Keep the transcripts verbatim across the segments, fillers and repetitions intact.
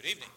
Good evening.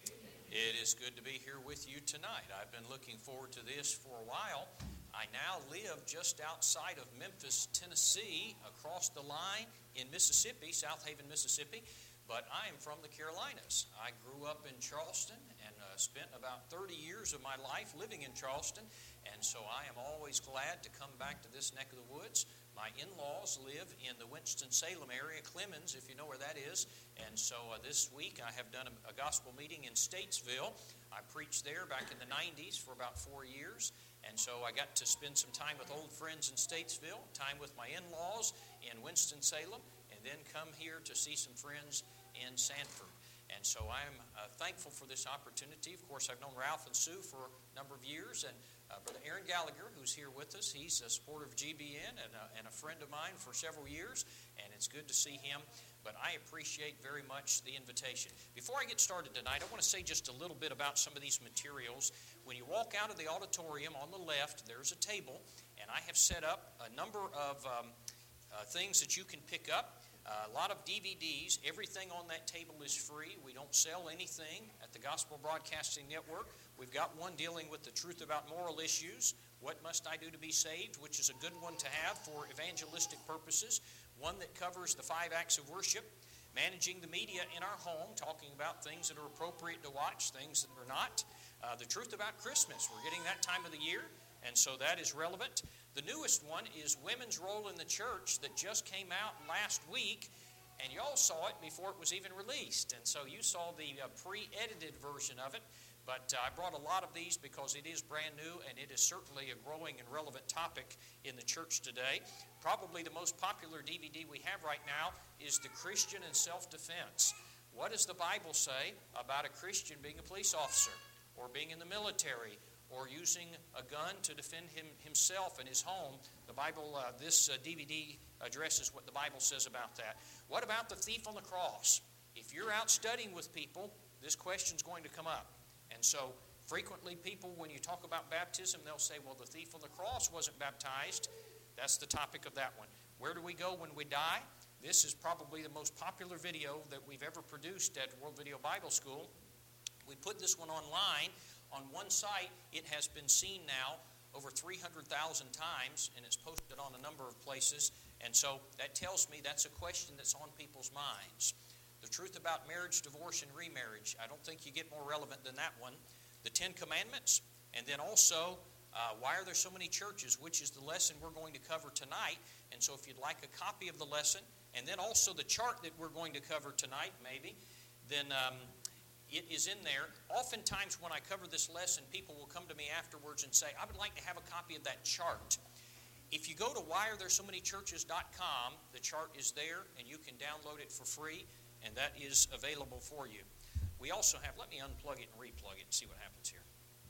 It is good to be here with you tonight. I've been looking forward to this for a while. I now live just outside of Memphis, Tennessee, across the line in Mississippi, South Haven, Mississippi, but I am from the Carolinas. I grew up in Charleston and uh, spent about thirty years of my life living in Charleston, and so I am always glad to come back to this neck of the woods. My in-laws live in the Winston-Salem area, Clemens, if you know where that is. And so uh, this week I have done a, a gospel meeting in Statesville. I preached there back in the nineties for about four years. And so I got to spend some time with old friends in Statesville, time with my in-laws in Winston-Salem, and then come here to see some friends in Sanford. And so I am uh, thankful for this opportunity. Of course, I've known Ralph and Sue for a number of years, and uh, Brother Aaron Gallagher, who's here with us, he's a supporter of G B N and a, and a friend of mine for several years, and it's good to see him. But I appreciate very much the invitation. Before I get started tonight, I want to say just a little bit about some of these materials. When you walk out of the auditorium on the left, there's a table, and I have set up a number of um, uh, things that you can pick up. Uh, a lot of D V Ds. Everything on that table is free. We don't sell anything at the Gospel Broadcasting Network. We've got one dealing with the truth about moral issues. What must I do to be saved? Which is a good one to have for evangelistic purposes. One that covers the five acts of worship. Managing the media in our home, talking about things that are appropriate to watch, things that are not. Uh, the truth about Christmas. We're getting that time of the year, and so that is relevant. The newest one is Women's Role in the Church that just came out last week, and y'all saw it before it was even released. And so you saw the uh, pre-edited version of it, but uh, I brought a lot of these because it is brand new, and it is certainly a growing and relevant topic in the church today. Probably the most popular D V D we have right now is The Christian in Self-Defense. What does the Bible say about a Christian being a police officer, or being in the military, or using a gun to defend him himself and his home? The Bible, uh, this uh, D V D addresses what the Bible says about that. What about the thief on the cross? If you're out studying with people, this question's going to come up. And so frequently people, when you talk about baptism, they'll say, well, the thief on the cross wasn't baptized. That's the topic of that one. Where do we go when we die? This is probably the most popular video that we've ever produced at World Video Bible School. We put this one online. On one site, it has been seen now over three hundred thousand times, and it's posted on a number of places. And so that tells me that's a question that's on people's minds. The truth about marriage, divorce, and remarriage. I don't think you get more relevant than that one. The Ten Commandments. And then also, uh, why are there so many churches, which is the lesson we're going to cover tonight. And so if you'd like a copy of the lesson, and then also the chart that we're going to cover tonight, maybe, then Um, it is in there. Oftentimes when I cover this lesson, people will come to me afterwards and say, I would like to have a copy of that chart. If you go to why are there so many churches dot com, the chart is there, and you can download it for free, and that is available for you. We also have, let me unplug it and replug it and see what happens here.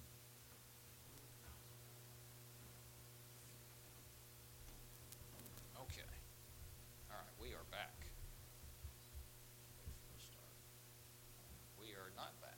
Okay. All right, we are back. Not back.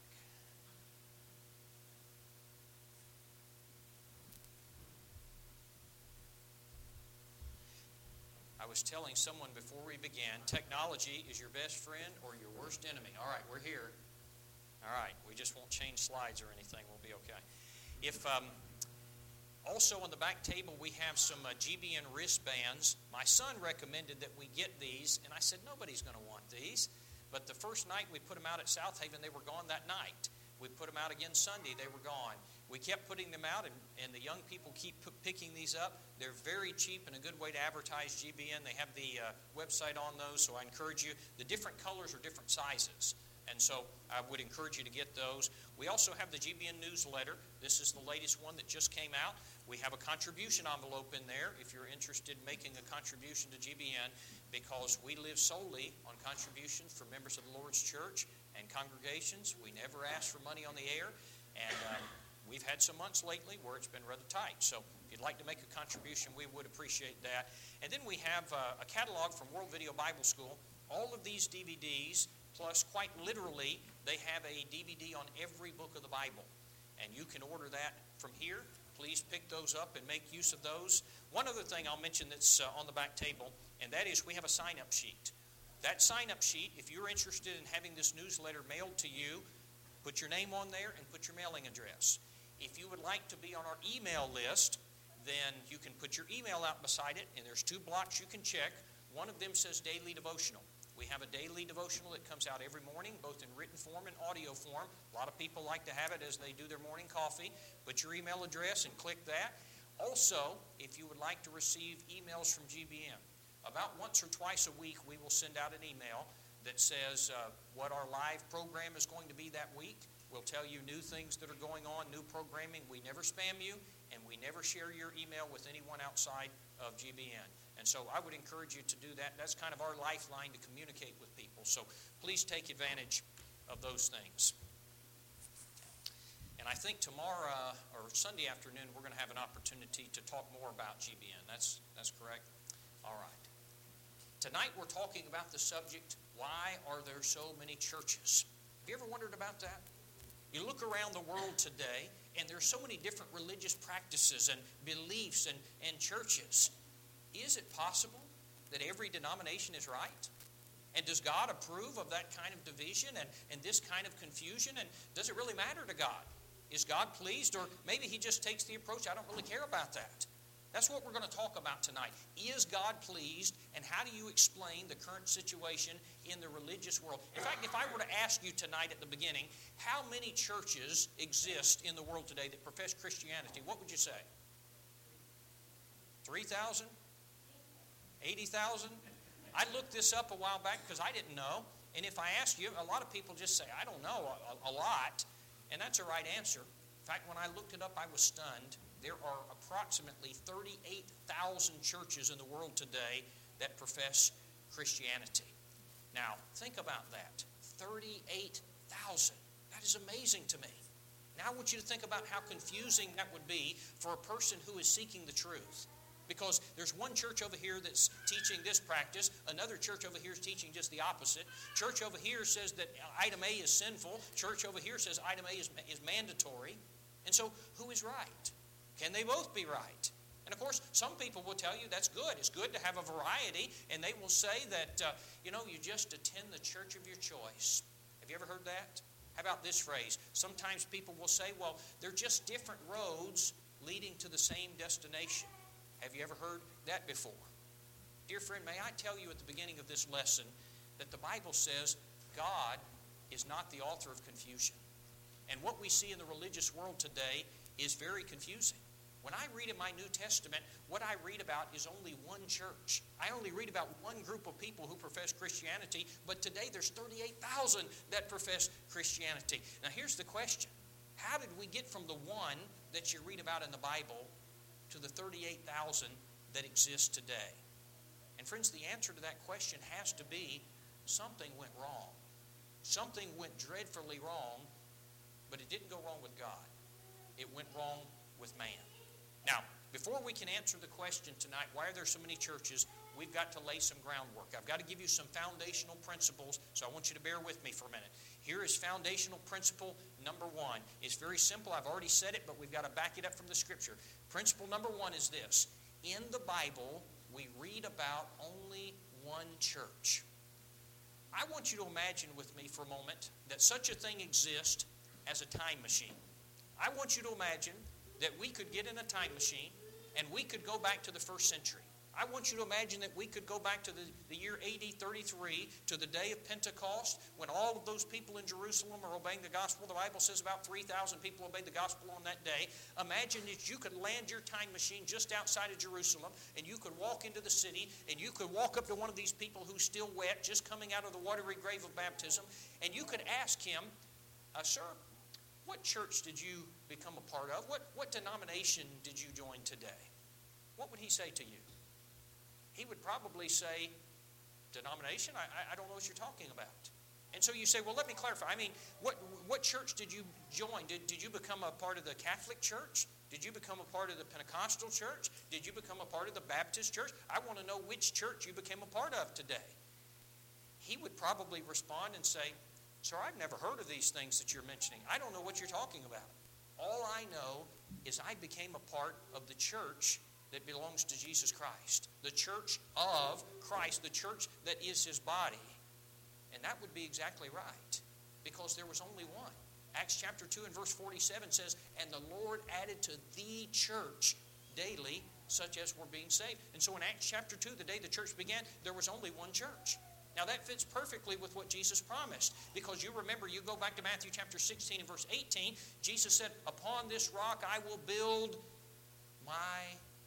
I was telling someone before we began, technology is your best friend or your worst enemy. All right, we're here. All right, we just won't change slides or anything. We'll be okay. If um, also on the back table we have some uh, G B N wristbands. My son recommended that we get these, and I said nobody's going to want these. But the first night we put them out at South Haven, they were gone that night. We put them out again Sunday, they were gone. We kept putting them out, and, and the young people keep p- picking these up. They're very cheap and a good way to advertise G B N. They have the uh, website on those, so I encourage you. The different colors are different sizes, and so I would encourage you to get those. We also have the G B N newsletter. This is the latest one that just came out. We have a contribution envelope in there if you're interested in making a contribution to G B N, because we live solely on contributions from members of the Lord's Church and congregations. We never ask for money on the air, and um, we've had some months lately where it's been rather tight. So if you'd like to make a contribution, we would appreciate that. And then we have uh, a catalog from World Video Bible School. All of these D V Ds, plus quite literally, they have a D V D on every book of the Bible. And you can order that from here. Please pick those up and make use of those. One other thing I'll mention that's uh, on the back table, and that is we have a sign-up sheet. that sign-up sheet, if you're interested in having this newsletter mailed to you, put your name on there and put your mailing address. If you would like to be on our email list, then you can put your email out beside it, and there's two blocks you can check. One of them says Daily Devotional. We have a daily devotional that comes out every morning, both in written form and audio form. A lot of people like to have it as they do their morning coffee. Put your email address and click that. Also, if you would like to receive emails from G B M, about once or twice a week we will send out an email that says uh, what our live program is going to be that week. We'll tell you new things that are going on, new programming. We never spam you, and we never share your email with anyone outside of G B N. And so I would encourage you to do that. That's kind of our lifeline to communicate with people. So please take advantage of those things. And I think tomorrow or Sunday afternoon we're going to have an opportunity to talk more about G B N. That's, that's correct? All right. Tonight we're talking about the subject, why are there so many churches? Have you ever wondered about that? You look around the world today, and there's so many different religious practices and beliefs and, and churches. Is it possible that every denomination is right? And does God approve of that kind of division and, and this kind of confusion? And does it really matter to God? Is God pleased? Or maybe He just takes the approach, I don't really care about that. That's what we're going to talk about tonight. Is God pleased? And how do you explain the current situation in the religious world? In fact, if I were to ask you tonight at the beginning, how many churches exist in the world today that profess Christianity, what would you say? three thousand? eighty thousand? I looked this up a while back because I didn't know. And if I ask you, a lot of people just say, I don't know, a, a lot. And that's a right answer. In fact, when I looked it up, I was stunned. There are approximately thirty-eight thousand churches in the world today that profess Christianity. Now, think about that. thirty-eight thousand. That is amazing to me. Now I want you to think about how confusing that would be for a person who is seeking the truth. Because there's one church over here that's teaching this practice. Another church over here is teaching just the opposite. Church over here says that item A is sinful. Church over here says item A is, is mandatory. And so, who is right? Can they both be right? And of course, some people will tell you that's good. It's good to have a variety. And they will say that, uh, you know, you just attend the church of your choice. Have you ever heard that? How about this phrase? Sometimes people will say, well, they're just different roads leading to the same destination. Have you ever heard that before? Dear friend, may I tell you at the beginning of this lesson that the Bible says God is not the author of confusion. And what we see in the religious world today is very confusing. When I read in my New Testament, what I read about is only one church. I only read about one group of people who profess Christianity, but today there's thirty-eight thousand that profess Christianity. Now here's the question. How did we get from the one that you read about in the Bible to the thirty-eight thousand that exist today? And friends, the answer to that question has to be something went wrong. Something went dreadfully wrong, but it didn't go wrong with God. It went wrong with man. Now, before we can answer the question tonight, why are there so many churches, we've got to lay some groundwork. I've got to give you some foundational principles, so I want you to bear with me for a minute. Here is foundational principle number one. It's very simple. I've already said it, but we've got to back it up from the Scripture. Principle number one is this. In the Bible, we read about only one church. I want you to imagine with me for a moment that such a thing exists as a time machine. I want you to imagine that we could get in a time machine and we could go back to the first century. I want you to imagine that we could go back to the, the year A D thirty-three, to the day of Pentecost, when all of those people in Jerusalem are obeying the gospel. The Bible says about three thousand people obeyed the gospel on that day. Imagine that you could land your time machine just outside of Jerusalem, and you could walk into the city, and you could walk up to one of these people who's still wet, just coming out of the watery grave of baptism, and you could ask him, uh, sir, what church did you become a part of? What, what denomination did you join today? What would he say to you? He would probably say, denomination? I, I don't know what you're talking about. And so you say, well, let me clarify. I mean, what, what church did you join? Did, did you become a part of the Catholic Church? Did you become a part of the Pentecostal Church? Did you become a part of the Baptist Church? I want to know which church you became a part of today. He would probably respond and say, sir, I've never heard of these things that you're mentioning. I don't know what you're talking about. All I know is I became a part of the church that belongs to Jesus Christ. The church of Christ, the church that is his body. And that would be exactly right, because there was only one. Acts chapter two and verse forty-seven says, and the Lord added to the church daily such as were being saved. And so in Acts chapter two, the day the church began, there was only one church. Now that fits perfectly with what Jesus promised, because you remember, you go back to Matthew chapter sixteen and verse eighteen, Jesus said, upon this rock I will build my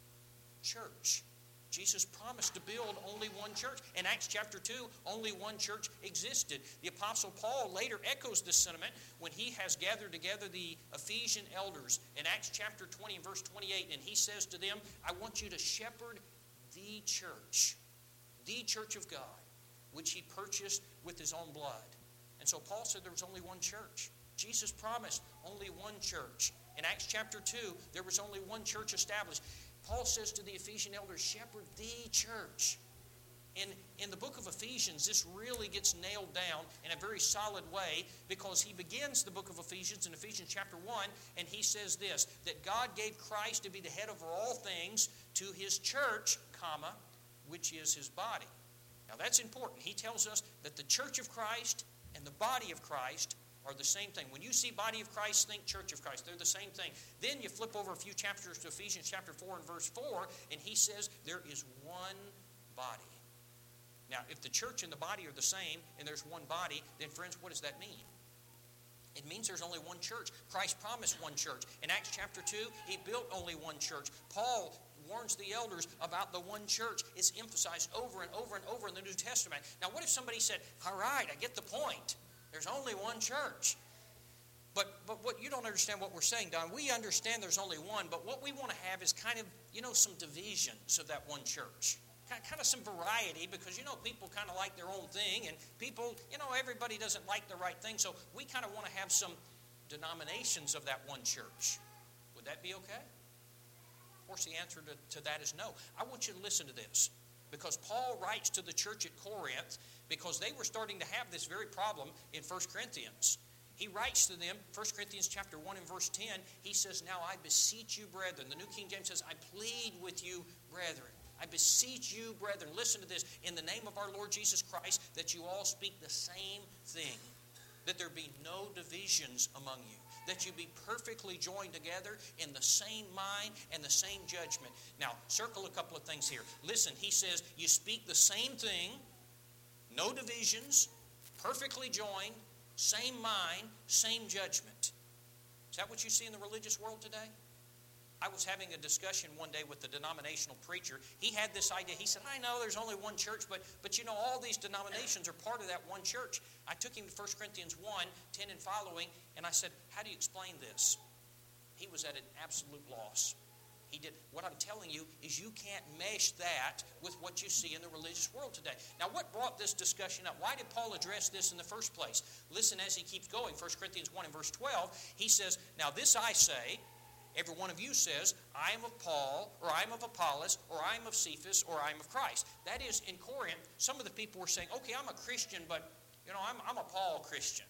church. Jesus promised to build only one church. In Acts chapter two, only one church existed. The Apostle Paul later echoes this sentiment when he has gathered together the Ephesian elders in Acts chapter twenty and verse twenty-eight, and he says to them, I want you to shepherd the church, the church of God, which he purchased with his own blood. And so Paul said there was only one church. Jesus promised only one church. In Acts chapter two, there was only one church established. Paul says to the Ephesian elders, shepherd the church. In, in the book of Ephesians, this really gets nailed down in a very solid way, because he begins the book of Ephesians in Ephesians chapter one, and he says this, that God gave Christ to be the head over all things to his church, comma, which is his body. Now that's important. He tells us that the church of Christ and the body of Christ are the same thing. When you see body of Christ, think church of Christ. They're the same thing. Then you flip over a few chapters to Ephesians chapter four and verse four, and he says there is one body. Now, if the church and the body are the same, and there's one body, then friends, what does that mean? It means there's only one church. Christ promised one church. In Acts chapter two, he built only one church. Paul warns the elders about the one church. It's emphasized over and over and over in the New Testament. Now, what if somebody said, all right, I get the point. There's only one church. But but what you don't understand what we're saying, Don. We understand there's only one, but what we want to have is kind of, you know, some divisions of that one church. Kind of some variety, because, you know, people kind of like their own thing, and people, you know, everybody doesn't like the right thing, so we kind of want to have some denominations of that one church. Would that be okay? Of course, the answer to, to that is no. I want you to listen to this, because Paul writes to the church at Corinth, because they were starting to have this very problem in First Corinthians. He writes to them, First Corinthians chapter one and verse ten, he says, now I beseech you, brethren. The New King James says, I plead with you, brethren. I beseech you, brethren, listen to this, in the name of our Lord Jesus Christ, that you all speak the same thing, that there be no divisions among you, that you be perfectly joined together in the same mind and the same judgment. Now, circle a couple of things here. Listen, he says, you speak the same thing, no divisions, perfectly joined, same mind, same judgment. Is that what you see in the religious world today? I was having a discussion one day with the denominational preacher. He had this idea. He said, I know there's only one church, but, but you know, all these denominations are part of that one church. I took him to First Corinthians one, ten and following, and I said, how do you explain this? He was at an absolute loss. He did. What I'm telling you is you can't mesh that with what you see in the religious world today. Now, what brought this discussion up? Why did Paul address this in the first place? Listen as he keeps going. First Corinthians one and verse twelve, he says, now this I say, every one of you says, I am of Paul, or I am of Apollos, or I am of Cephas, or I am of Christ. That is, in Corinth, some of the people were saying, okay, I'm a Christian, but, you know, I'm, I'm a Paul Christian.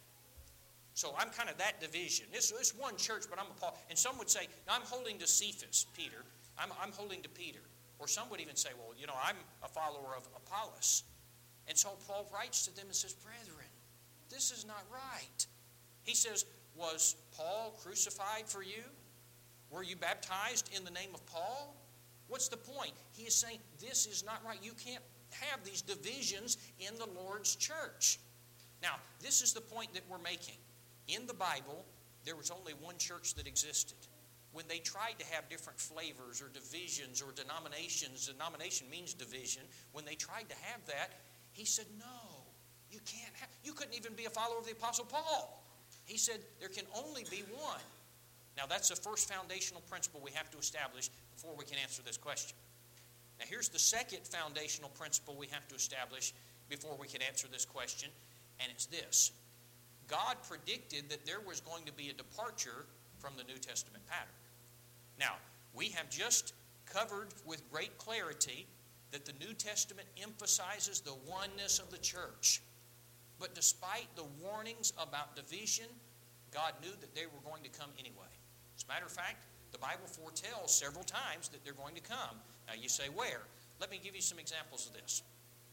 So I'm kind of that division. This is one church, but I'm a Paul. And some would say, no, I'm holding to Cephas, Peter. I'm, I'm holding to Peter. Or some would even say, well, you know, I'm a follower of Apollos. And so Paul writes to them and says, brethren, this is not right. He says, was Paul crucified for you? Were you baptized in the name of Paul? What's the point? He is saying this is not right. You can't have these divisions in the Lord's church. Now, this is the point that we're making. In the Bible, there was only one church that existed. When they tried to have different flavors or divisions or denominations, denomination means division. When they tried to have that, he said, no, you can't have, you couldn't even be a follower of the Apostle Paul. He said, there can only be one. Now, that's the first foundational principle we have to establish before we can answer this question. Now, here's the second foundational principle we have to establish before we can answer this question, and it's this. God predicted that there was going to be a departure from the New Testament pattern. Now, we have just covered with great clarity that the New Testament emphasizes the oneness of the church. But despite the warnings about division, God knew that they were going to come anyway. As a matter of fact, the Bible foretells several times that they're going to come. Now you say, where? Let me give you some examples of this.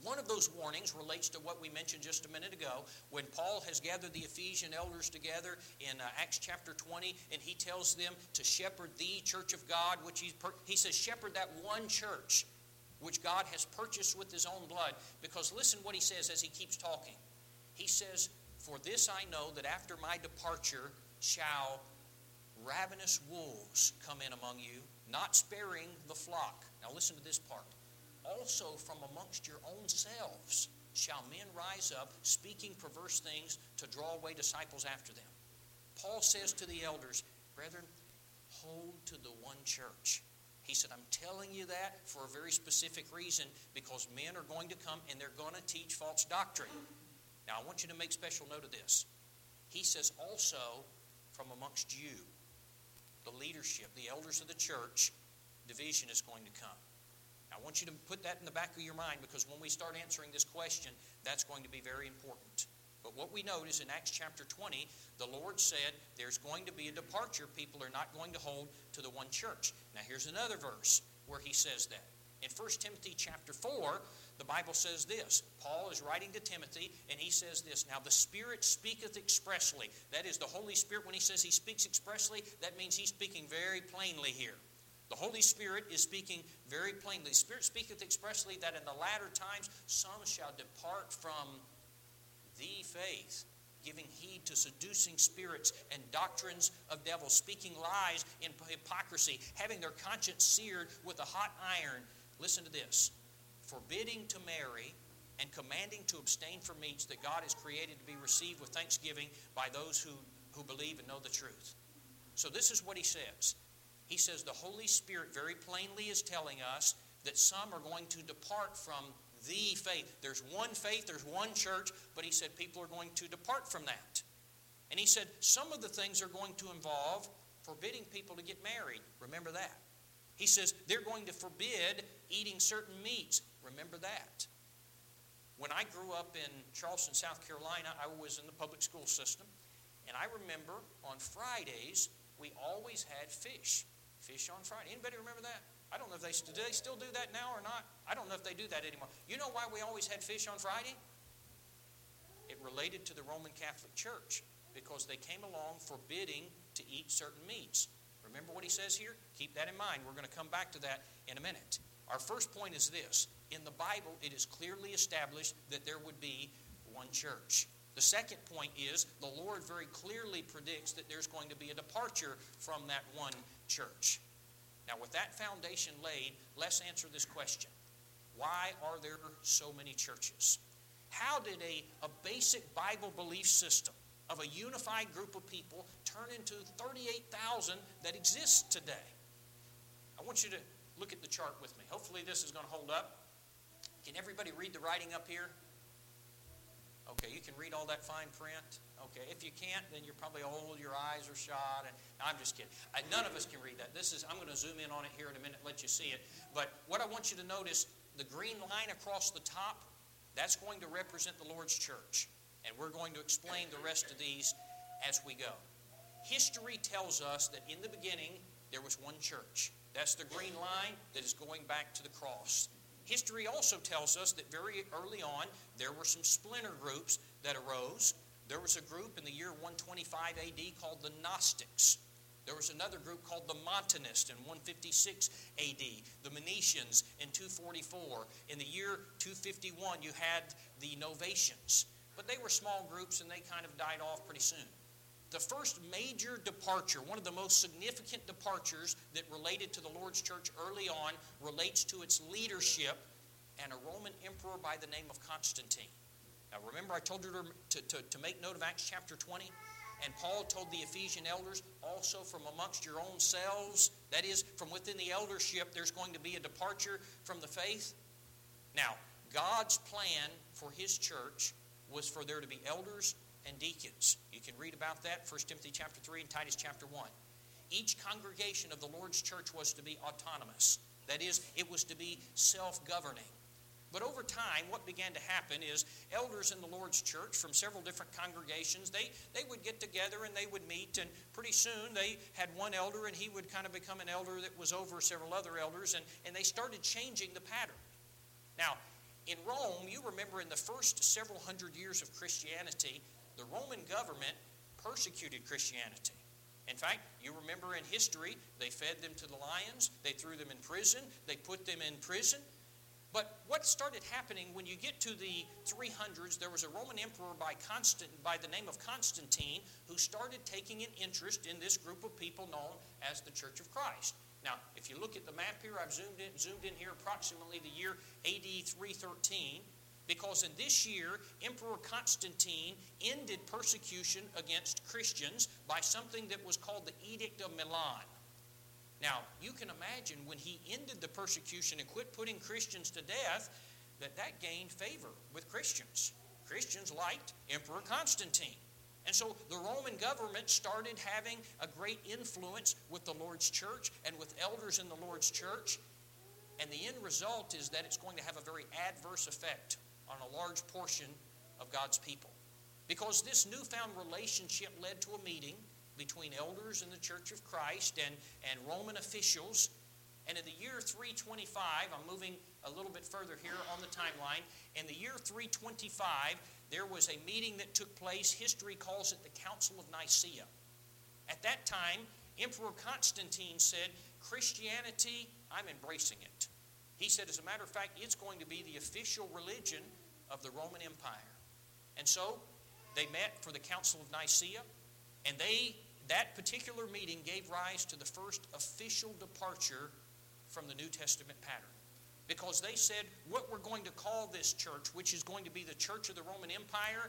One of those warnings relates to what we mentioned just a minute ago when Paul has gathered the Ephesian elders together in uh, Acts chapter twenty, and he tells them to shepherd the church of God, which he's per- he says shepherd that one church which God has purchased with his own blood. Because listen what he says as he keeps talking. He says, "For this I know, that after my departure shall ravenous wolves come in among you, not sparing the flock." Now listen to this part. "Also from amongst your own selves shall men rise up, speaking perverse things to draw away disciples after them." Paul says to the elders, "Brethren, hold to the one church." He said, "I'm telling you that for a very specific reason, because men are going to come and they're going to teach false doctrine." Now I want you to make special note of this. He says also from amongst you, the leadership, the elders of the church, division is going to come. I want you to put that in the back of your mind, because when we start answering this question, that's going to be very important. But what we note is in Acts chapter twenty, the Lord said there's going to be a departure. People are not going to hold to the one church. Now here's another verse where he says that. In First Timothy chapter four, the Bible says this. Paul is writing to Timothy, and he says this, "Now the Spirit speaketh expressly." That is, the Holy Spirit, when he says he speaks expressly, that means he's speaking very plainly here. The Holy Spirit is speaking very plainly. The Spirit speaketh expressly that in the latter times some shall depart from the faith, giving heed to seducing spirits and doctrines of devils, speaking lies in hypocrisy, having their conscience seared with a hot iron. Listen to this. "Forbidding to marry and commanding to abstain from meats that God has created to be received with thanksgiving by those who, who believe and know the truth." So this is what he says. He says the Holy Spirit very plainly is telling us that some are going to depart from the faith. There's one faith, there's one church, but he said people are going to depart from that. And he said some of the things are going to involve forbidding people to get married. Remember that. He says they're going to forbid eating certain meats. Remember that. When I grew up in Charleston, South Carolina, I was in the public school system. And I remember on Fridays, we always had fish. Fish on Friday. Anybody remember that? I don't know if they, do they still do that now or not. I don't know if they do that anymore. You know why we always had fish on Friday? It related to the Roman Catholic Church, because they came along forbidding to eat certain meats. Remember what he says here? Keep that in mind. We're going to come back to that in a minute. Our first point is this. In the Bible, it is clearly established that there would be one church. The second point is the Lord very clearly predicts that there's going to be a departure from that one church. Now, with that foundation laid, let's answer this question. Why are there so many churches? How did a, a basic Bible belief system of a unified group of people turn into thirty-eight thousand that exists today? I want you to look at the chart with me. Hopefully this is going to hold up. Can everybody read the writing up here? Okay, you can read all that fine print. Okay, if you can't, then you're probably old, your eyes are shot. And I'm just kidding. I, none of us can read that. This is, I'm going to zoom in on it here in a minute, let you see it. But what I want you to notice, the green line across the top, that's going to represent the Lord's church. And we're going to explain the rest of these as we go. History tells us that in the beginning, there was one church. That's the green line that is going back to the cross. History also tells us that very early on, there were some splinter groups that arose. There was a group in the year one twenty-five A D called the Gnostics. There was another group called the Montanists in one fifty-six A D, the Manetians in two forty-four. In the year two fifty-one, you had the Novatians. But they were small groups and they kind of died off pretty soon. The first major departure, one of the most significant departures that related to the Lord's church early on, relates to its leadership and a Roman emperor by the name of Constantine. Now remember I told you to, to, to make note of Acts chapter twenty? And Paul told the Ephesian elders, also from amongst your own selves, that is, from within the eldership, there's going to be a departure from the faith. Now, God's plan for his church was for there to be elders and deacons. You can read about that, First Timothy chapter three and Titus chapter one. Each congregation of the Lord's church was to be autonomous. That is, it was to be self-governing. But over time, what began to happen is elders in the Lord's church from several different congregations, they, they would get together and they would meet, and pretty soon they had one elder and he would kind of become an elder that was over several other elders, and, and they started changing the pattern. Now, In Rome, you remember in the first several hundred years of Christianity, the Roman government persecuted Christianity. In fact, you remember in history, they fed them to the lions, they threw them in prison, they put them in prison. But what started happening when you get to the three hundreds, there was a Roman emperor by, Constant, by the name of Constantine who started taking an interest in this group of people known as the Church of Christ. Now, if you look at the map here, I've zoomed in, zoomed in here approximately the year A D three thirteen, because in this year, Emperor Constantine ended persecution against Christians by something that was called the Edict of Milan. Now, you can imagine when he ended the persecution and quit putting Christians to death, that that gained favor with Christians. Christians liked Emperor Constantine. And so the Roman government started having a great influence with the Lord's church and with elders in the Lord's church. And the end result is that it's going to have a very adverse effect on a large portion of God's people. Because this newfound relationship led to a meeting between elders in the Church of Christ and, and Roman officials. And in the year three twenty-five, I'm moving a little bit further here on the timeline, in the year three twenty-five, there was a meeting that took place. History calls it the Council of Nicaea. At that time, Emperor Constantine said, Christianity, I'm embracing it. He said, as a matter of fact, it's going to be the official religion of the Roman Empire. And so they met for the Council of Nicaea, and they, that particular meeting gave rise to the first official departure from the New Testament pattern. Because they said, what we're going to call this church, which is going to be the Church of the Roman Empire,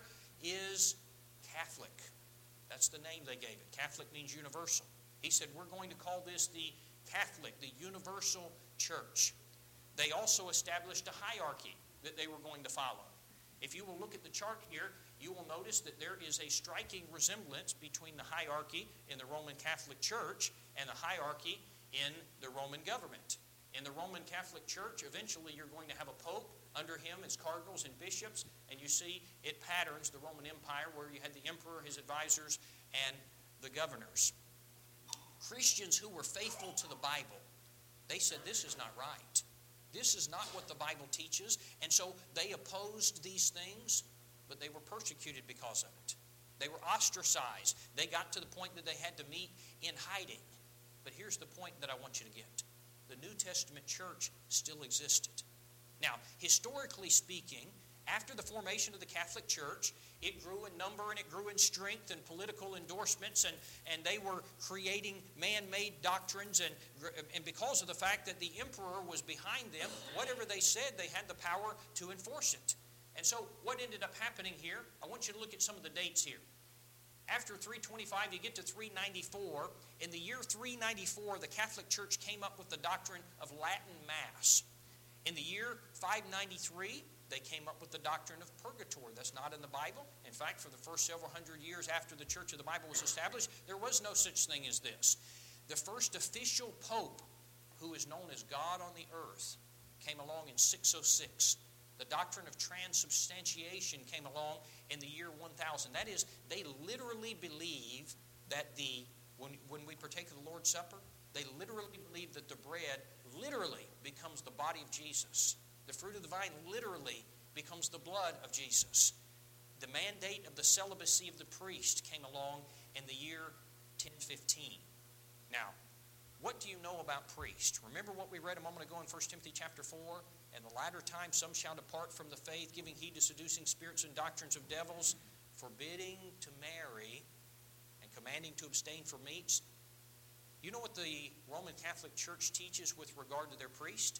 is Catholic. That's the name they gave it. Catholic means universal. He said, we're going to call this the Catholic, the universal church. They also established a hierarchy that they were going to follow. If you will look at the chart here, you will notice that there is a striking resemblance between the hierarchy in the Roman Catholic Church and the hierarchy in the Roman government. In the Roman Catholic Church, eventually you're going to have a pope. Under him is cardinals and bishops, and you see it patterns the Roman Empire where you had the emperor, his advisors, and the governors. Christians who were faithful to the Bible, they said this is not right. This is not what the Bible teaches, and so they opposed these things, but they were persecuted because of it. They were ostracized. They got to the point that they had to meet in hiding. But here's the point that I want you to get. The New Testament church still existed. Now, historically speaking, after the formation of the Catholic Church, it grew in number and it grew in strength and political endorsements, and, and they were creating man-made doctrines, and, and because of the fact that the emperor was behind them, whatever they said, they had the power to enforce it. And so what ended up happening here, I want you to look at some of the dates here. After three twenty-five, you get to three ninety-four. In the year three ninety-four, the Catholic Church came up with the doctrine of Latin Mass. In the year five ninety-three, they came up with the doctrine of purgatory. That's not in the Bible. In fact, for the first several hundred years after the Church of the Bible was established, there was no such thing as this. The first official pope, who is known as God on the earth, came along in six oh six. The doctrine of transubstantiation came along in the year one thousand. That is, they literally believe that the when, when we partake of the Lord's Supper, they literally believe that the bread literally becomes the body of Jesus. The fruit of the vine literally becomes the blood of Jesus. The mandate of the celibacy of the priest came along in the year ten fifteen. Now, what do you know about priests? Remember what we read a moment ago in First Timothy chapter four? In the latter time some shall depart from the faith, giving heed to seducing spirits and doctrines of devils, forbidding to marry, and commanding to abstain from meats. You know what the Roman Catholic Church teaches with regard to their priest?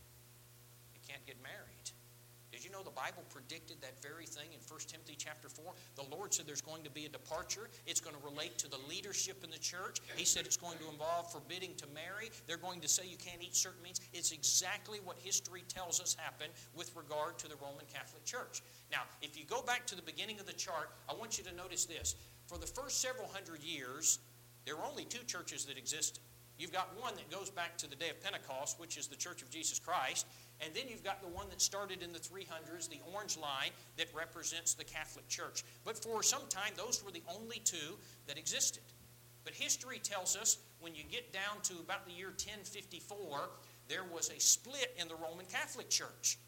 You can't get married. Did you know the Bible predicted that very thing in First Timothy chapter four? The Lord said there's going to be a departure. It's going to relate to the leadership in the church. He said it's going to involve forbidding to marry. They're going to say you can't eat certain meats. It's exactly what history tells us happened with regard to the Roman Catholic Church. Now, if you go back to the beginning of the chart, I want you to notice this. For the first several hundred years, there were only two churches that existed. You've got one that goes back to the day of Pentecost, which is the Church of Jesus Christ. And then you've got the one that started in the three hundreds, the orange line, that represents the Catholic Church. But for some time, those were the only two that existed. But history tells us when you get down to about the year ten fifty-four, there was a split in the Roman Catholic Church.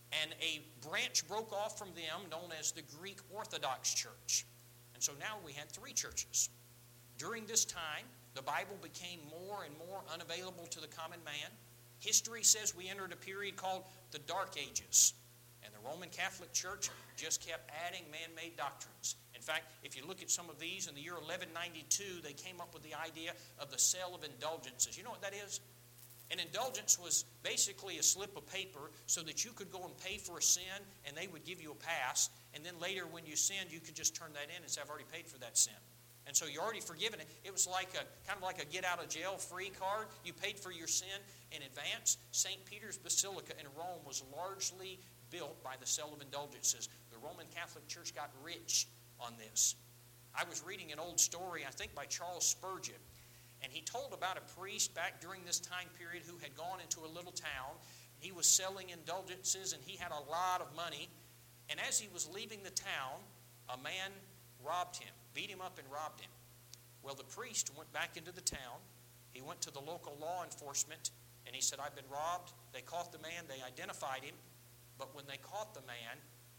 And a branch broke off from them known as the Greek Orthodox Church. And so now we had three churches. During this time, the Bible became more and more unavailable to the common man. History says we entered a period called the Dark Ages. And the Roman Catholic Church just kept adding man-made doctrines. In fact, if you look at some of these, in the year eleven ninety-two, they came up with the idea of the sale of indulgences. You know what that is? An indulgence was basically a slip of paper so that you could go and pay for a sin and they would give you a pass. And then later when you sinned, you could just turn that in and say, I've already paid for that sin. And so you're already forgiven it. It was like a kind of like a get-out-of-jail-free card. You paid for your sin in advance. Saint Peter's Basilica in Rome was largely built by the sale of indulgences. The Roman Catholic Church got rich on this. I was reading an old story, I think by Charles Spurgeon, and he told about a priest back during this time period who had gone into a little town. He was selling indulgences and he had a lot of money. And as he was leaving the town, a man robbed him, beat him up and robbed him. Well, the priest went back into the town. He went to the local law enforcement and he said, I've been robbed. They caught the man. They identified him. But when they caught the man,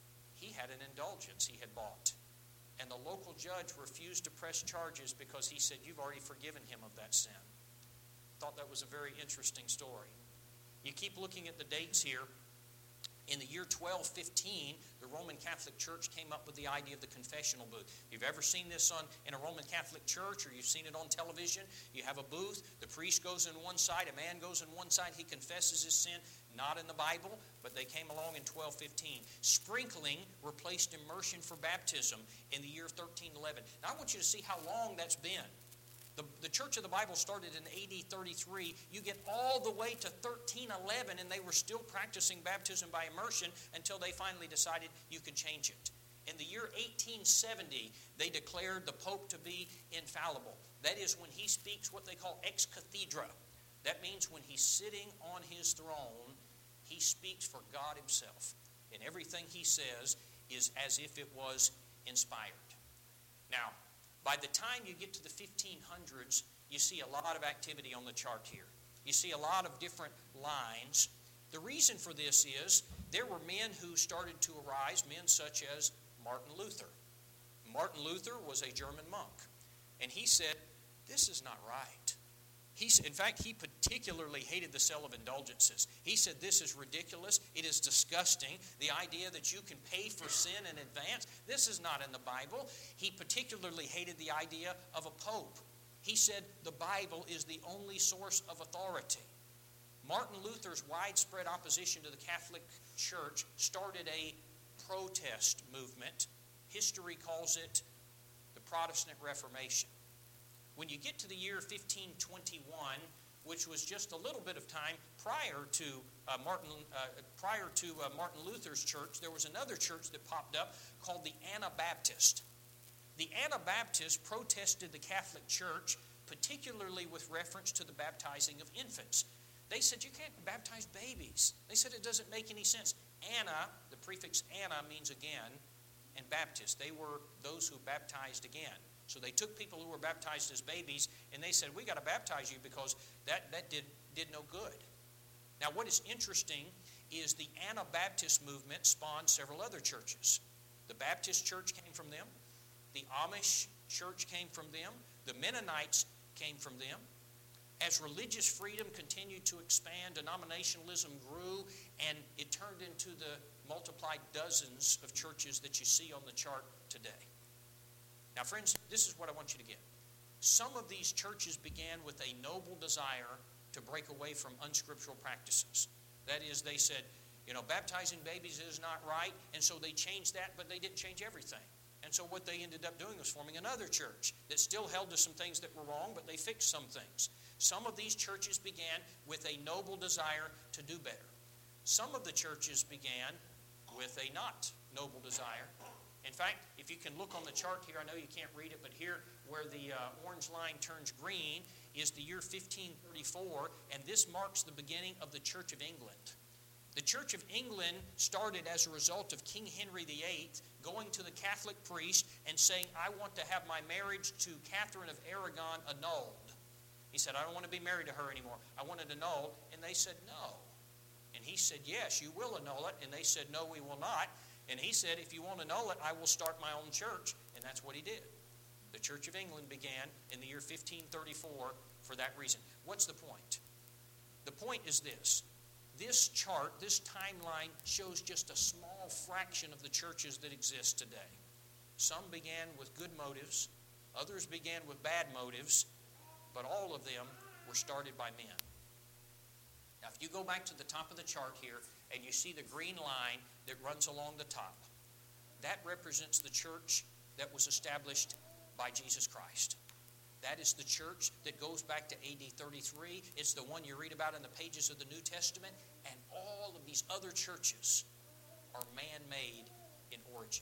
he had an indulgence he had bought. And the local judge refused to press charges because he said, you've already forgiven him of that sin. Thought that was a very interesting story. You keep looking at the dates here. In the year twelve fifteen, the Roman Catholic Church came up with the idea of the confessional booth. If you've ever seen this on in a Roman Catholic church or you've seen it on television, you have a booth. The priest goes in one side, a man goes in one side. He confesses his sin. Not in the Bible, but they came along in twelve fifteen. Sprinkling replaced immersion for baptism in the year thirteen eleven. Now I want you to see how long that's been. The, the Church of the Bible started in A D thirty-three. You get all the way to thirteen eleven, and they were still practicing baptism by immersion until they finally decided you could change it. In the year eighteen seventy, they declared the Pope to be infallible. That is when he speaks what they call ex cathedra. That means when he's sitting on his throne, he speaks for God himself. And everything he says is as if it was inspired. Now, by the time you get to the fifteen hundreds, you see a lot of activity on the chart here. You see a lot of different lines. The reason for this is there were men who started to arise, men such as Martin Luther. Martin Luther was a German monk. And he said, this is not right. He, in fact, he particularly hated the sale of indulgences. He said, this is ridiculous. It is disgusting. The idea that you can pay for sin in advance, this is not in the Bible. He particularly hated the idea of a pope. He said, the Bible is the only source of authority. Martin Luther's widespread opposition to the Catholic Church started a protest movement. History calls it the Protestant Reformation. When you get to the year fifteen twenty-one, which was just a little bit of time prior to uh, Martin uh, prior to uh, Martin Luther's church, there was another church that popped up called the Anabaptist. The Anabaptists protested the Catholic Church, particularly with reference to the baptizing of infants. They said, you can't baptize babies. They said it doesn't make any sense. Anna, the prefix Anna means again, and Baptist. They were those who baptized again. So they took people who were baptized as babies, and they said, we got to baptize you because that, that did, did no good. Now, what is interesting is the Anabaptist movement spawned several other churches. The Baptist church came from them. The Amish church came from them. The Mennonites came from them. As religious freedom continued to expand, denominationalism grew, and it turned into the multiplied dozens of churches that you see on the chart today. Now, friends, this is what I want you to get. Some of these churches began with a noble desire to break away from unscriptural practices. That is, they said, you know, baptizing babies is not right, and so they changed that, but they didn't change everything. And so what they ended up doing was forming another church that still held to some things that were wrong, but they fixed some things. Some of these churches began with a noble desire to do better. Some of the churches began with a not noble desire. In fact, if you can look on the chart here, I know you can't read it, but here where the uh, orange line turns green is the year fifteen thirty-four, and this marks the beginning of the Church of England. The Church of England started as a result of King Henry the eighth going to the Catholic priest and saying, I want to have my marriage to Catherine of Aragon annulled. He said, I don't want to be married to her anymore. I want it annulled. And they said, no. And he said, yes, you will annul it. And they said, no, we will not. And he said, if you won't annul it, I will start my own church. And that's what he did. The Church of England began in the year fifteen thirty-four for that reason. What's the point? The point is this. This chart, this timeline, shows just a small fraction of the churches that exist today. Some began with good motives. Others began with bad motives. But all of them were started by men. Now, if you go back to the top of the chart here and you see the green line that runs along the top, that represents the church that was established by Jesus Christ. That is the church that goes back to A D thirty-three. It's the one you read about in the pages of the New Testament. And all of these other churches are man-made in origin.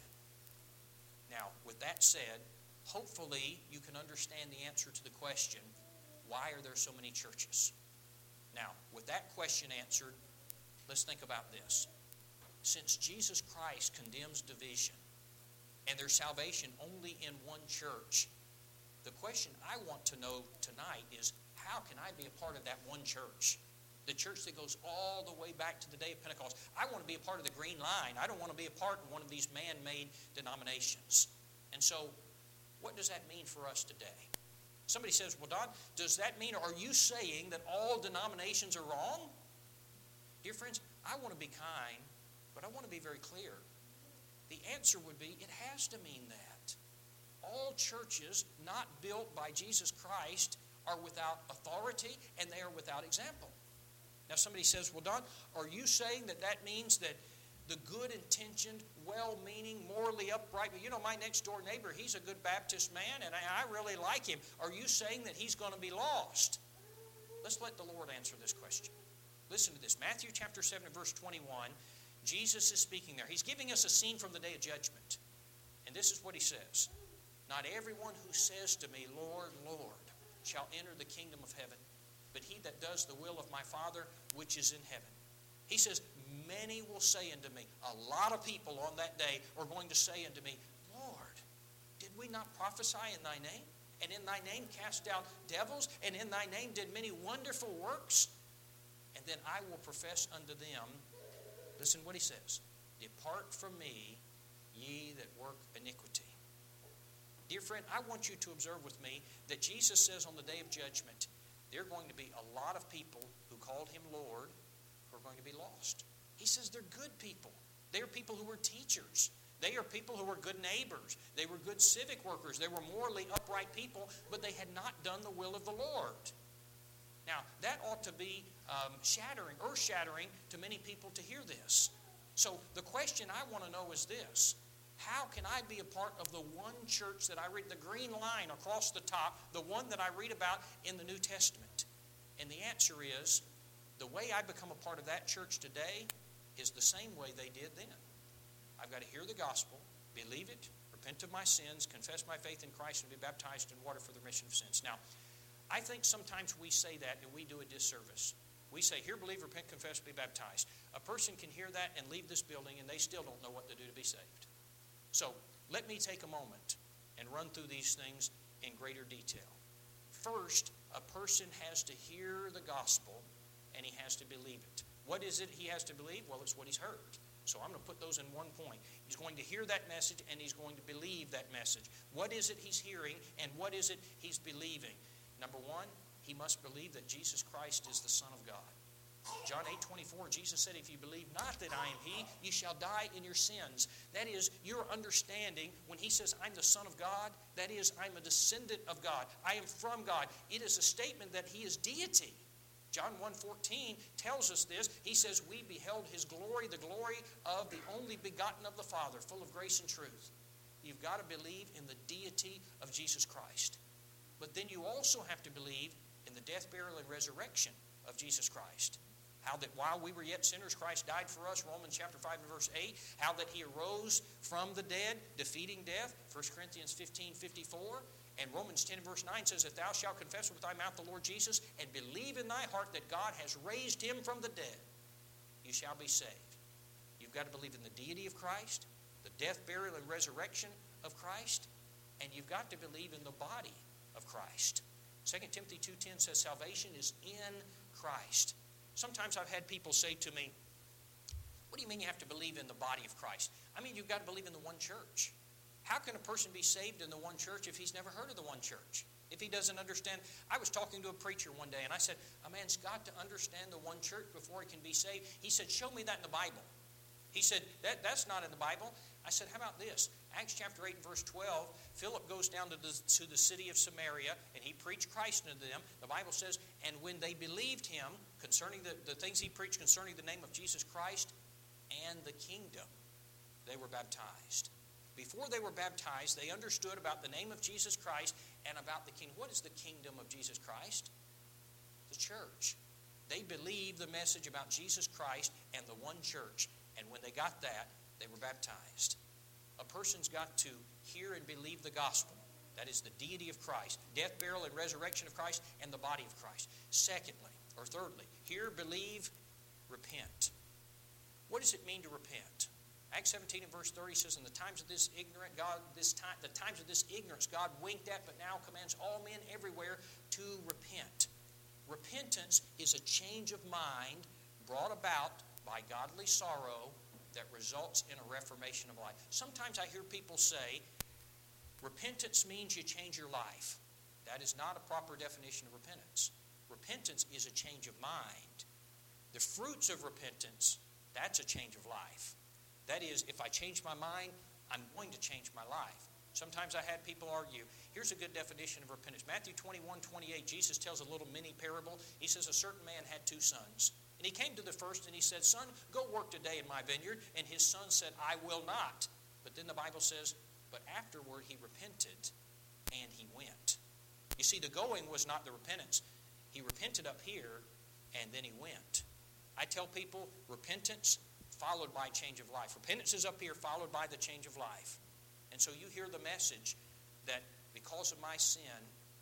Now, with that said, hopefully you can understand the answer to the question, why are there so many churches? Now, with that question answered, let's think about this. Since Jesus Christ condemns division, and there's salvation only in one church, the question I want to know tonight is, how can I be a part of that one church? The church that goes all the way back to the day of Pentecost. I want to be a part of the green line. I don't want to be a part of one of these man-made denominations. And so, what does that mean for us today? Somebody says, well, Don, does that mean, are you saying that all denominations are wrong? Dear friends, I want to be kind, but I want to be very clear. The answer would be, it has to mean that. All churches not built by Jesus Christ are without authority and they are without example. Now somebody says, well, Don, are you saying that that means that the good-intentioned, well-meaning, morally upright, you know, my next-door neighbor, he's a good Baptist man and I, I really like him. Are you saying that he's going to be lost? Let's let the Lord answer this question. Listen to this. Matthew chapter seven, verse twenty-one. Jesus is speaking there. He's giving us a scene from the day of judgment. And this is what he says. Not everyone who says to me, Lord, Lord, shall enter the kingdom of heaven, but he that does the will of my Father which is in heaven. He says, many will say unto me, a lot of people on that day are going to say unto me, Lord, did we not prophesy in thy name? And in thy name cast out devils? And in thy name did many wonderful works? And then I will profess unto them, listen what he says, depart from me, ye that work iniquity. Dear friend, I want you to observe with me that Jesus says on the day of judgment, there are going to be a lot of people who called him Lord who are going to be lost. He says they're good people. They are people who were teachers. They are people who were good neighbors. They were good civic workers. They were morally upright people, but they had not done the will of the Lord. Now, that ought to be um, shattering, earth-shattering to many people to hear this. So the question I want to know is this. How can I be a part of the one church that I read, the green line across the top, the one that I read about in the New Testament? And the answer is, the way I become a part of that church today is the same way they did then. I've got to hear the gospel, believe it, repent of my sins, confess my faith in Christ, and be baptized in water for the remission of sins. Now, I think sometimes we say that and we do a disservice. We say, hear, believe, repent, confess, be baptized. A person can hear that and leave this building and they still don't know what to do to be saved. So, let me take a moment and run through these things in greater detail. First, a person has to hear the gospel and he has to believe it. What is it he has to believe? Well, it's what he's heard. So I'm going to put those in one point. He's going to hear that message and he's going to believe that message. What is it he's hearing and what is it he's believing? Number one, he must believe that Jesus Christ is the Son of God. John eight twenty-four, Jesus said, if you believe not that I am he, you shall die in your sins. That is, your understanding when he says, I'm the Son of God, that is, I'm a descendant of God. I am from God. It is a statement that he is deity. John one fourteen tells us this. He says, we beheld his glory, the glory of the only begotten of the Father, full of grace and truth. You've got to believe in the deity of Jesus Christ. But then you also have to believe in the death, burial, and resurrection of Jesus Christ. How that while we were yet sinners, Christ died for us, Romans chapter five and verse eight. How that he arose from the dead, defeating death, First Corinthians fifteen fifty-four. And Romans ten verse nine says that thou shalt confess with thy mouth the Lord Jesus and believe in thy heart that God has raised him from the dead. You shall be saved. You've got to believe in the deity of Christ, the death, burial, and resurrection of Christ, and you've got to believe in the body of Christ. Second Timothy two ten says salvation is in Christ. Sometimes I've had people say to me, What do you mean you have to believe in the body of Christ? I mean, you've got to believe in the one church. How can a person be saved in the one church if he's never heard of the one church? If he doesn't understand? I was talking to a preacher one day, and I said, a man's got to understand the one church before he can be saved. He said, show me that in the Bible. He said, that, that's not in the Bible. I said, how about this? Acts chapter eight and verse twelve, Philip goes down to the, to the city of Samaria, and he preached Christ unto them. The Bible says, and when they believed him concerning the, the things he preached concerning the name of Jesus Christ and the kingdom, they were baptized. Before they were baptized, they understood about the name of Jesus Christ and about the kingdom. What is the kingdom of Jesus Christ? The church. They believed the message about Jesus Christ and the one church. And when they got that, they were baptized. A person's got to hear and believe the gospel. That is the deity of Christ, death, burial, and resurrection of Christ, and the body of Christ. Secondly, or thirdly, hear, believe, repent. What does it mean to repent? Acts seventeen and verse thirty says, in the times of this ignorant God, this time, the times of this ignorance God winked at, but now commands all men everywhere to repent. Repentance is a change of mind brought about by godly sorrow that results in a reformation of life. Sometimes I hear people say, repentance means you change your life. That is not a proper definition of repentance. Repentance is a change of mind. The fruits of repentance, that's a change of life. That is, if I change my mind, I'm going to change my life. Sometimes I had people argue, here's a good definition of repentance. Matthew twenty-one, twenty-eight, Jesus tells a little mini parable. He says a certain man had two sons. And he came to the first and he said, son, go work today in my vineyard. And his son said, I will not. But then the Bible says, but afterward he repented and he went. You see, the going was not the repentance. He repented up here and then he went. I tell people, repentance followed by change of life. Repentance is up here followed by the change of life. And so you hear the message that because of my sin,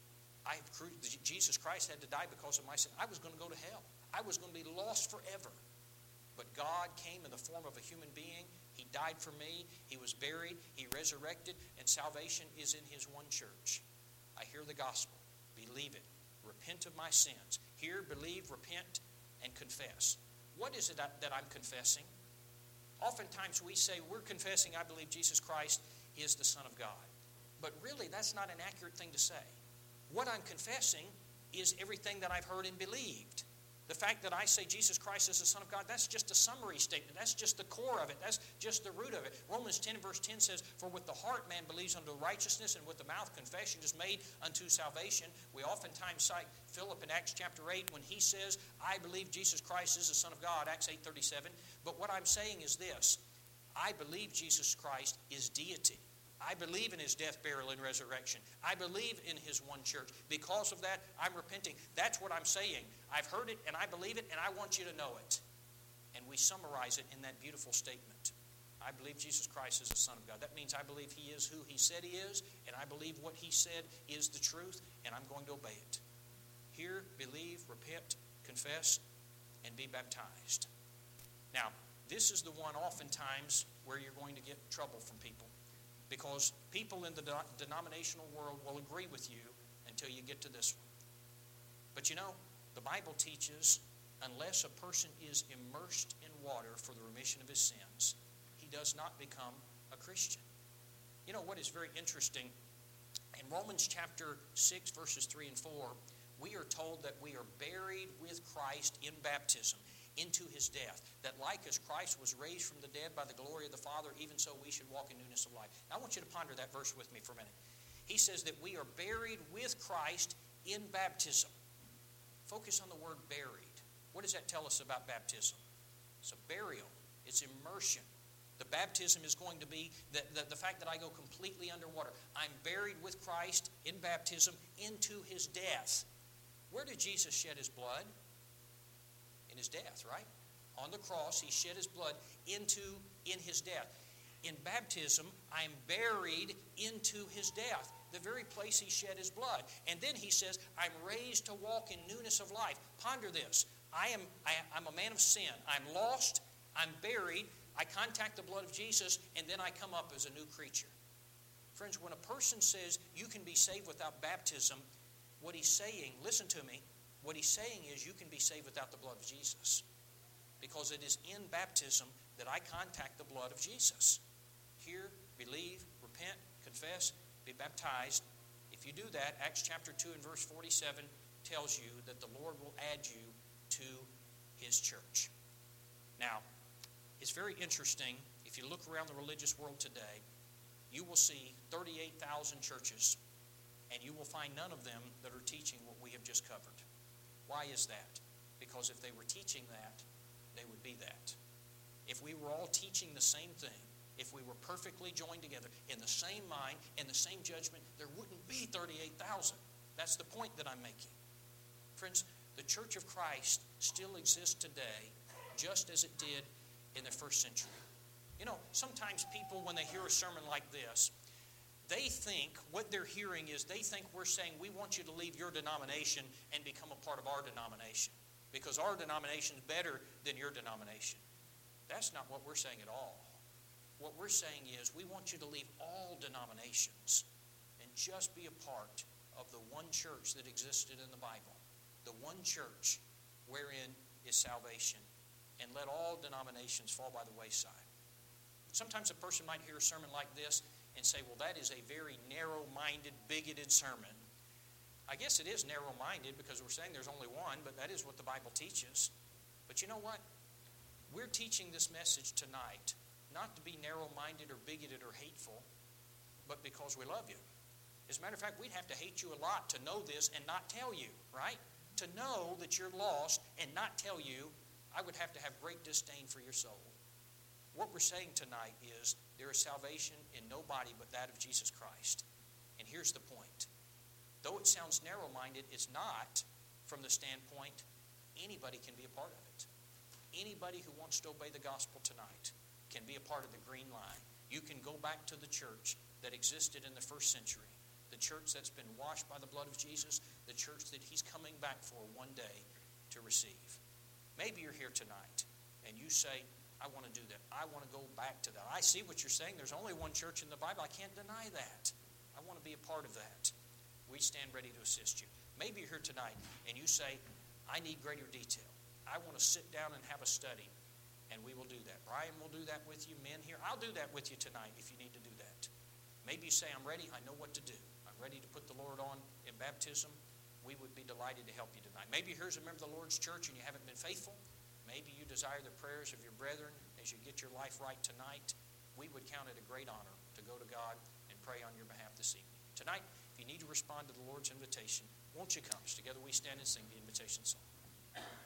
I Jesus Christ had to die because of my sin. I was going to go to hell. I was going to be lost forever. But God came in the form of a human being. He died for me. He was buried. He resurrected. And salvation is in His one church. I hear the gospel. Believe it. Repent of my sins. Hear, believe, repent, and confess. What is it that I'm confessing? Oftentimes we say we're confessing, I believe Jesus Christ is the Son of God. But really, that's not an accurate thing to say. What I'm confessing is everything that I've heard and believed. The fact that I say Jesus Christ is the Son of God, that's just a summary statement. That's just the core of it. That's just the root of it. Romans ten verse ten says, for with the heart man believes unto righteousness, and with the mouth confession is made unto salvation. We oftentimes cite Philip in Acts chapter eight when he says, I believe Jesus Christ is the Son of God, Acts eight thirty-seven. But what I'm saying is this, I believe Jesus Christ is deity. I believe in His death, burial, and resurrection. I believe in His one church. Because of that, I'm repenting. That's what I'm saying. I've heard it, and I believe it, and I want you to know it. And we summarize it in that beautiful statement. I believe Jesus Christ is the Son of God. That means I believe He is who He said He is, and I believe what He said is the truth, and I'm going to obey it. Hear, believe, repent, confess, and be baptized. Now, this is the one oftentimes where you're going to get trouble from people. Because people in the denominational world will agree with you until you get to this one. But you know, the Bible teaches unless a person is immersed in water for the remission of his sins, he does not become a Christian. You know what is very interesting? In Romans chapter six, verses three and four, we are told that we are buried with Christ in baptism into His death, that like as Christ was raised from the dead by the glory of the Father, even so we should walk in newness of life. Now I want you to ponder that verse with me for a minute. He says that we are buried with Christ in baptism. Focus on the word buried. What does that tell us about baptism? It's a burial. It's immersion. The baptism is going to be the, the, the fact that I go completely underwater. I'm buried with Christ in baptism into His death. Where did Jesus shed His blood? In His death, right? On the cross, He shed His blood into in His death. In baptism, I'm buried into His death, the very place He shed His blood. And then He says, I'm raised to walk in newness of life. Ponder this. I am I, I'm a man of sin. I'm lost. I'm buried. I contact the blood of Jesus, and then I come up as a new creature. Friends, when a person says you can be saved without baptism, what he's saying, listen to me, what he's saying is you can be saved without the blood of Jesus. Because it is in baptism that I contact the blood of Jesus. Hear, believe, repent, confess, be baptized. If you do that, Acts chapter two and verse forty-seven tells you that the Lord will add you to His church. Now, it's very interesting. If you look around the religious world today, you will see thirty-eight thousand churches, and you will find none of them that are teaching what we have just covered. Why is that? Because if they were teaching that, they would be that. If we were all teaching the same thing, if we were perfectly joined together in the same mind, in the same judgment, there wouldn't be thirty-eight thousand. That's the point that I'm making. Friends, the Church of Christ still exists today just as it did in the first century. You know, sometimes people, when they hear a sermon like this, they think, what they're hearing is they think we're saying we want you to leave your denomination and become a part of our denomination because our denomination is better than your denomination. That's not what we're saying at all. What we're saying is we want you to leave all denominations and just be a part of the one church that existed in the Bible, the one church wherein is salvation, and let all denominations fall by the wayside. Sometimes a person might hear a sermon like this and say, well, that is a very narrow-minded, bigoted sermon. I guess it is narrow-minded because we're saying there's only one, but that is what the Bible teaches. But you know what? We're teaching this message tonight not to be narrow-minded or bigoted or hateful, but because we love you. As a matter of fact, we'd have to hate you a lot to know this and not tell you, right? To know that you're lost and not tell you, I would have to have great disdain for your soul. What we're saying tonight is there is salvation in nobody but that of Jesus Christ. And here's the point. Though it sounds narrow-minded, it's not from the standpoint anybody can be a part of it. Anybody who wants to obey the gospel tonight can be a part of the green line. You can go back to the church that existed in the first century, the church that's been washed by the blood of Jesus, the church that He's coming back for one day to receive. Maybe you're here tonight and you say, I want to do that. I want to go back to that. I see what you're saying. There's only one church in the Bible. I can't deny that. I want to be a part of that. We stand ready to assist you. Maybe you're here tonight and you say, I need greater detail. I want to sit down and have a study, and we will do that. Brian will do that with you. Men here, I'll do that with you tonight if you need to do that. Maybe you say, I'm ready. I know what to do. I'm ready to put the Lord on in baptism. We would be delighted to help you tonight. Maybe you're a member of the Lord's church and you haven't been faithful. Maybe you desire the prayers of your brethren as you get your life right tonight. We would count it a great honor to go to God and pray on your behalf this evening. Tonight, if you need to respond to the Lord's invitation, won't you come? Together we stand and sing the invitation song.